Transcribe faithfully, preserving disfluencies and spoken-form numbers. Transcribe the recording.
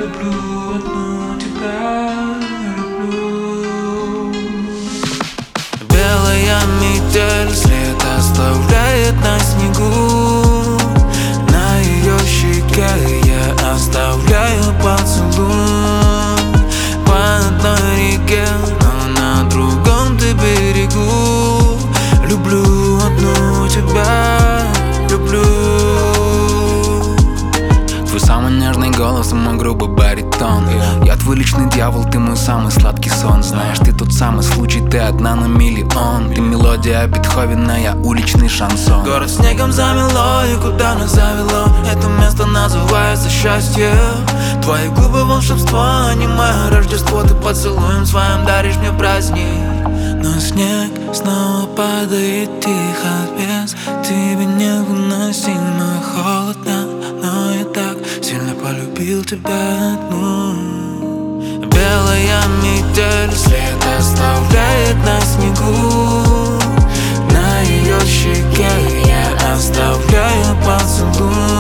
люблю одну тебя, люблю. Белая метель след оставляет на снегу. На ее щеке я оставляю поцелуй. По одной реке, но на другом ты берегу. Люблю одну тебя, люблю. Твой самый нежный голос и мой грубый баритон. Я твой личный дьявол, ты мой самый сладкий сон. Знаешь, ты тот самый случай, ты одна на миллион. Ты мелодия Бетховена, я уличный шансон. Город снегом замело и куда нас завело. Это место называется счастье. Твои губы волшебство, а не мое Рождество. Ты поцелуем своим даришь мне праздник. Но снег снова падает тихо без тебя невыносимо холодно. Но я так сильно полюбил тебя одну. Белая метель след оставляет на снегу. На ее щеке я оставляю поцелуй.